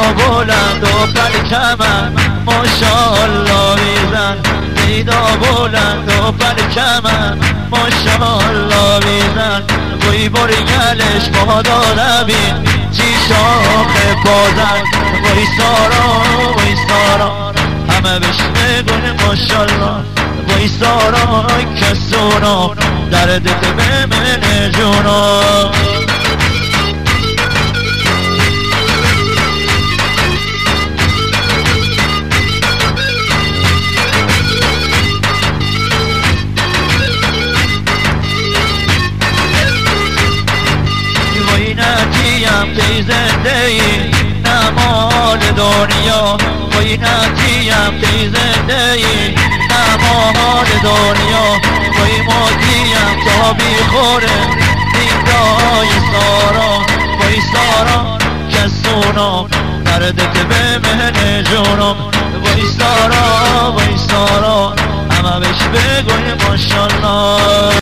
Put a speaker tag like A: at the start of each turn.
A: بلند و پرچمم ماشاءالله بیزن پیدا بلند و پرچمم ماشاءالله بیزن وی برگلش بادا ربین چی شاخه بازن وی سارا همه بهش بگن ماشاءالله وی سارا کسونا دردت بمنه جونا تی زنده ای نمال دنیا وی نتیم تی زنده ای نمال دنیا وی ماتیم تا بیخوره دیدای سارا وی سارا کسونا دردت بمنه جونم وی سارا همه بهش بگوی ماشاءالله